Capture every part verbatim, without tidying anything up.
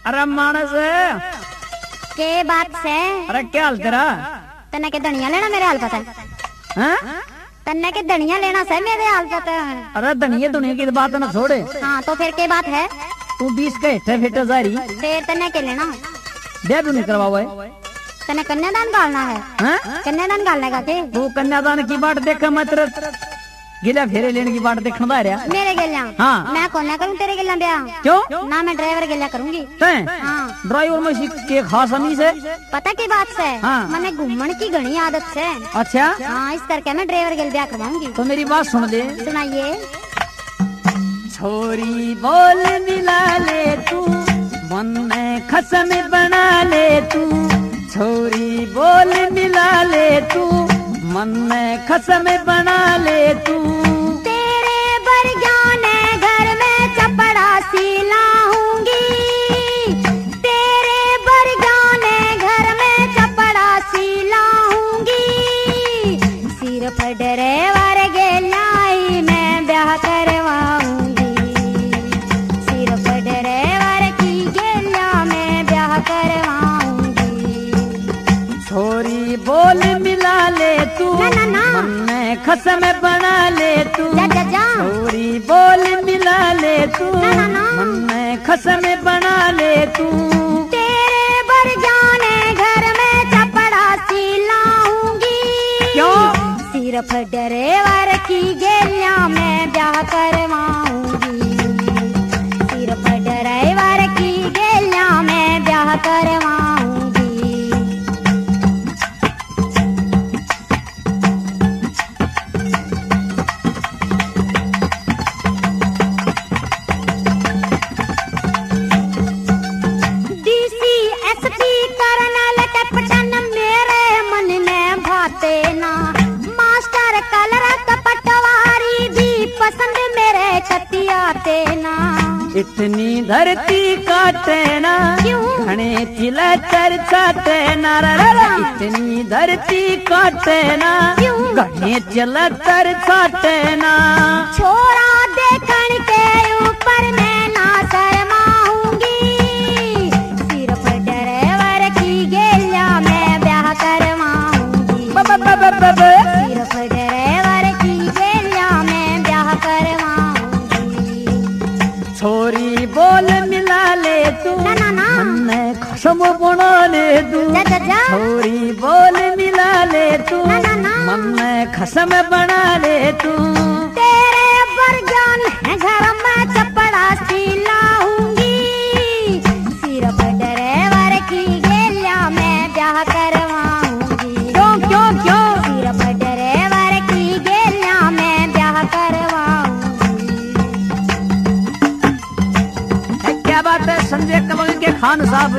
अरे मानस के बात से? अरे क्या हाल तेरा? तन्ने के धनिया लेना मेरे हाल पता है? हाँ? तन्ने के धनिया लेना से मेरे हाल पता है? अरे धनिया दुनिया की बात ना छोड़े। हाँ तो फिर के बात है? तू बीस के हेठे फेटे जा रही। फिर तन्ने के लेना? ब्याह भी नहीं करवा है। तन्ने कन्यादान गालना है? हाँ? कन्यादान गालने का के? तू कन्यादान की बात देख मैं तेरे गिला फेरे लेने की बात देखना था रहा। मेरे गिला? हाँ। मैं कौन ना करूँ तेरे गिला ब्याह? क्यों? ना मैं ड्राइवर गिला करूँगी। हाँ। ड्राइवर में सीख के खास अमीज है। पता की बात से? हाँ। मैंने घूमने की घनी आदत से। अच्छा? हाँ इस करके मैं ड्राइवर गिल ब्याह करवाऊंगी। तो मेरी बात सुन दे। सुनाइए। छोरी बोल मिला ले तू, मन में खसम बना ले तू। छोरी बोल मिला ले तू, मन में खसम बना ले तू। तेरे बरगाने घर में चपड़ासी लाऊंगी। तेरे बरगाने घर में चपड़ासी लाऊंगी। सिर्फ ड्राइवर गेलाई मैं ब्याह करवाऊंगी। सिर्फ ड्राइवर की गेला मैं ब्याह करवाऊंगी। छोरी बोल मिला ले तू, ना ना ना मन में खसम बना ले तू। जा जा जा। छोरी बोल मिला ले तू, ना ना ना मन में खसम बना ले तू। तेरे बरगाने घर में चपड़ासी लाऊंगी। क्यों? सिर्फ ड्राइवर की गेलिया में ब्याह करवाऊंगी। सिर्फ ड्राइवर की गेलिया में ब्याह करवाऊंगी। इतनी धरती काटे ना, घने चिला चरचाते ना। इतनी धरती काटे ना, घने चिला चरचाते ना। छोरा देखन के ऊपर मैं ना शर्माऊंगी। सिर्फ ड्राइवर की गेलिया मैं ब्याह करवाऊंगी। सिर्फ ड्राइवर की गेलिया मैं ब्याह करवाऊंगी। छोरी बोल मिला ले तू, ना ना ना मन में खसम बना ले तू। जा जा जा। छोरी बोल मिला ले तू, ना ना ना मन में खसम बना ले तू। तेरे बरगान घर में चपड़ासी लाऊंगी। सिर्फ ड्राइवर की गेलिया मैं ब्याह करवाऊंगी। क्यों क्यों क्यों? सिर्फ ड्राइवर की गेलिया मैं ब्याह करवाऊंगी। क्या बात है संजय कमल के खान साहब?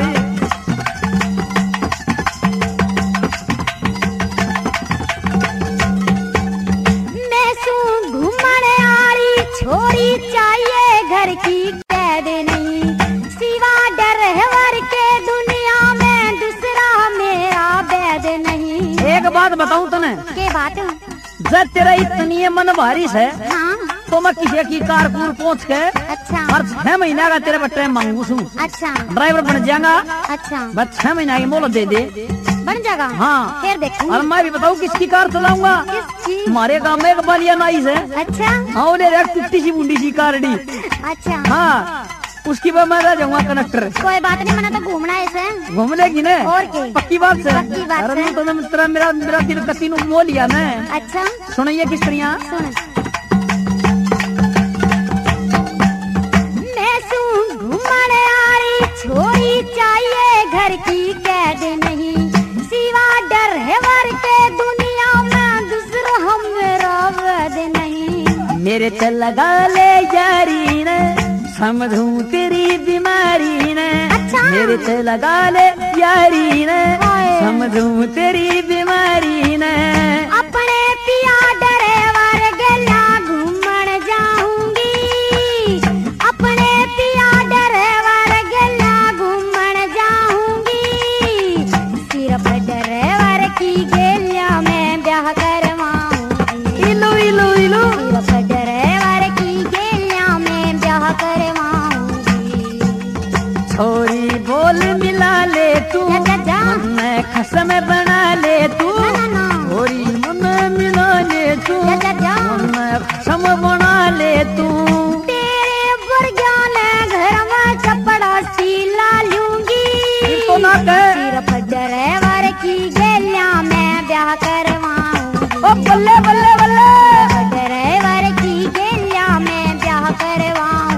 मैं सू घूमने आरी छोरी चाहिए घर की कैद नहीं। सिवा ड्राइवर के दुनिया में दूसरा मेरा बैद नहीं। एक बात बताऊं तने? के बात? जब तेरा इतनी मन बारिश है, हाँ। तो मैं किसी की कारकुन पहुँच के अच्छा। हर छह महीना का तेरे बट्टे मांगू छू। अच्छा। ड्राइवर बन जाएगा। अच्छा। बस छह महीना की मोहलत दे दे। बन जाएगा? हाँ। फिर देखूंगी। और मैं भी बताऊँ किसकी कार चलाऊंगा? किसकी? हमारे गाँव में एक बालिया नाइस है। अच्छा। हाँ उन्हें टूटी सी बूंदी सी कारडी। अच्छा। हाँ उसकी बाद मैं जाऊंगा कनेक्टर। कोई बात नहीं, मैंने तो घूमना है इसे। घूम लेगी ना? और क्या? पक्की बात से? पक्की बात अरे से। तो तेरा मेरा मेरा दिल कसी नु मोह लिया ना। अच्छा। सुनिए किस तरह। सुन। मैं सू घूमने आरी छोरी चाहिए घर की कैद नहीं। सिवा ड्राइवर के दुनिया में दूसरा हम मेरा वैद नहीं। मेरे से लगा ले यारी ने, समझूं तेरी बीमारी ने। अच्छा। मेरे से लगा ले यारी ने, समझूं तेरी बीमारी ने। अपने पिया ड्राइवर गेला घूमन जाऊंगी। अपने पिया ड्राइवर गेला घूमन जाऊंगी। सिर्फ ड्राइवर की गेलिया मैं ब्याह करवाऊंगी। इलो इलो इलो। सिर्फ ड्राइवर की गेलिया मैं ब्याह करवाऊंगी। छोरी बोल मिला ले तू, जा, जा। मन में खसम बना ले तू, ना, ना, ना। छोरी मन में मिला ले तू, जा, जा, जा। मन में खसम बना ले तू। तेरे बुरजान घर में चपड़ा सीला लूंगी, तो ना कह सिर्फ ड्राइवर की गेलिया में ब्याह करवाऊंगी। ओ बल्ले बल्ले बल्ले, ड्राइवर की गेलिया में ब्याह करवाऊंगी।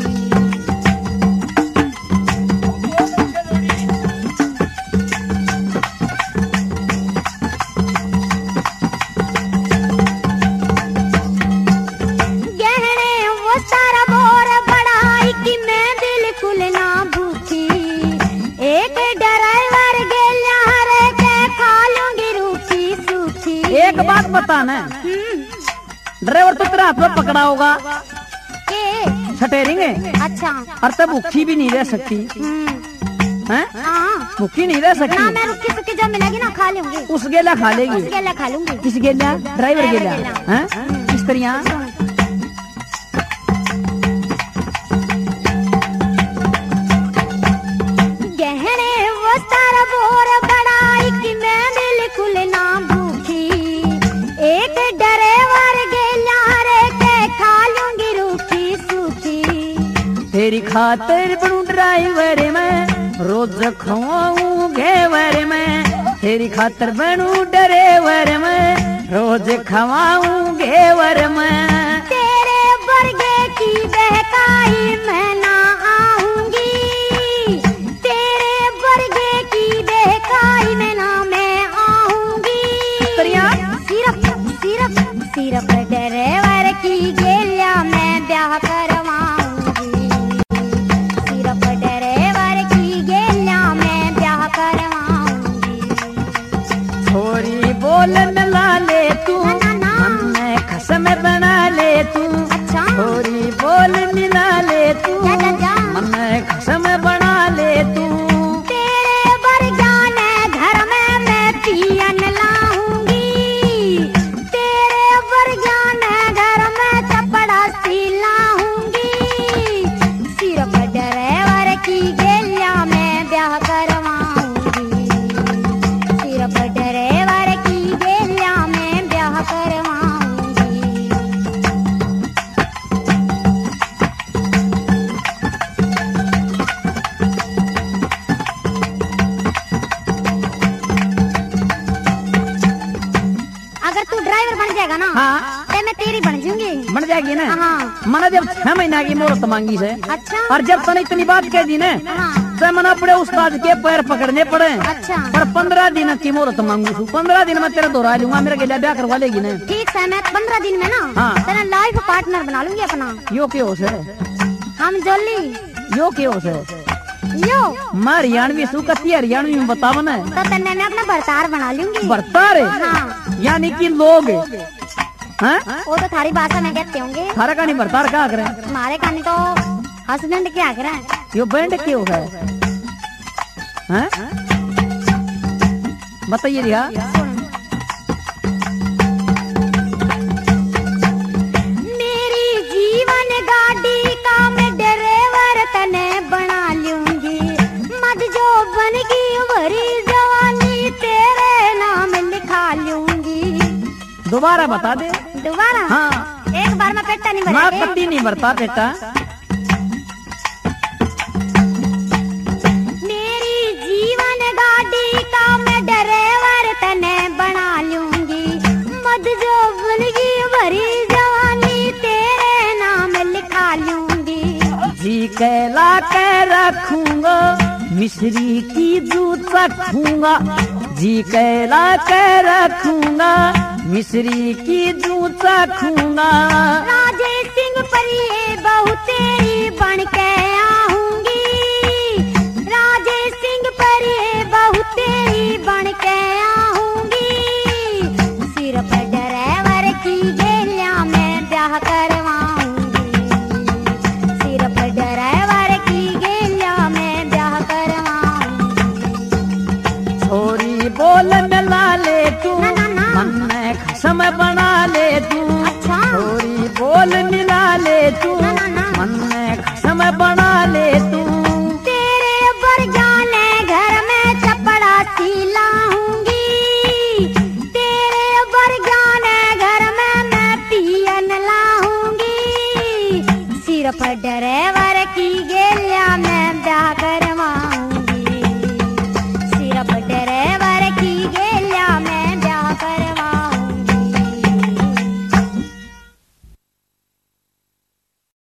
गहने वो सारा बोर बढ़ाई कि मैं बिल्कुल ना भूखी, एक ड्राइवर गेलिया रे के खा लूंगी रूखी सूखी। एक बात बता ना, हम्म, ड्राइवर तो तेरा हाथ में पकड़ा होगा, के छटेरिंग है, अच्छा। और तब भूखी भी नहीं रह सकती हम्म, हैं? हाँ भूखी नहीं रह ना, सकती। मैं रुकी सुकी जब मिलेगी ना खा लूंगी, उस गेला खा लेगी। उस गेला खा लूंगी। किस गेला? ड्राइवर गेला ड्राइवर हैं? किस तरह? गहने वो सारा बोर बढ़ाई कि मैं बिल्कुल ना भूखी, एक ड्राइवर गेला रे के खा लूंगी रूखी सूखी। तेरी खातिर बनू ड्राइवर में, रोज खवाऊं घेवर में, तेरी खातिर बनू ड्राइवर में, रोज खवाऊं घेवर में। तेरे बरगे की बहकाई मैं ना आऊंगी, तेरे बरगे की बहकाई में ना मैं आऊंगी। तरिया? सिर्फ सिर्फ सिर्फ ड्राइवर की गेलिया मैं ब्याह करवाऊंगी, सिर्फ ड्राइवर की गेलिया मैं ब्याह करवाऊंगी। छोरी बोल मिला ले तू, ना, ना, ना। मन में खसम बना ले तू, अच्छा। छोरी बोल मिला ले तू, जा, जा, जा। मन में खसम बना ले तू। तेरे बरजान घर में मैं पियन लाऊंगी, तेरे बरजान घर में चपड़ा सी लाऊंगी, सिर्फ ड्राइवर की गेलिया में ब्याह करवाऊंगी, सिर्फ ड्राइवर की गेलिया में ब्याह करवाऊंगी। अगर तू ड्राइवर बन जाएगा ना, हाँ। तो मैं तेरी बन जाऊंगी। बन जाएगी ना? हाँ। मना जब छह महीना की मोहलत मांगी से, अच्छा। और जब तने इतनी बात कह दी ना, हाँ। तो मना पड़े उस्ताद के पैर पकड़ने पड़े। अच्छा। पर पंद्रह दिन की मोहलत मांगू छू, पंद्रह दिन में तेरा दोहरा लूंगा, मेरा गेला ब्याह करवा लेगी ना? ठीक है, मैं पंद्रह दिन में ना हाँ। तेरा लाइफ पार्टनर बना लूंगी अपना। यो क्यों से? हम जोली यो क्यों से? यो मैं हरियाणवी सू, कती हरियाणवी में बताव ना। तो तेने मैं अपना भरतार बना लूंगी। भरतार? हाँ। यानी कि लोग, हाँ? वो तो थारी भाषा में कहते होंगे। थारा कहानी भरतार क्या करे? हमारे कहानी तो हस्बैंड क्या करे। यो बैंड क्यों है? हाँ? बताइए रिया। मेरी जीवन गाड़ी का मैं ड्राइवर तने बना लूंगी, मत जो बनगी भरी जवानी तेरे नाम लिखा लूंगी। दोबारा बता दे। दोबारा? हाँ। एक बार में पेटा नहीं माँ भरेंगे। कभी नहीं भरता बेटा। मेरी जीवन गाड़ी का मैं ड्राइवर तने बना लूंगी, मत जो बनगी भरी जवानी तेरे नाम लिखा लूंगी। जी कहला के रखूंगा, मिश्री की दूध रखूंगा, जी कहला के रखूंगा, मिश्री की दूध रखूंगा। राजे सिंह परिये बहू तेरी बन के आऊंगी, राजे सिंह परिये बहू तेरी बन के आऊंगी, सिर्फ ड्राइवर की गेलिया में ब्याह करवाऊंगी, सिर्फ ड्राइवर की गेलिया में ब्याह करवाऊंगी। छोरी बोल मिला ले तू, ना, ना, ना। मन में खसम बना ले तू। अच्छा। छोरी बोल मिला ले तू, ना, ना, ना। मन में सिर्फ ड्राइवर की गेलिया में ब्याह करवा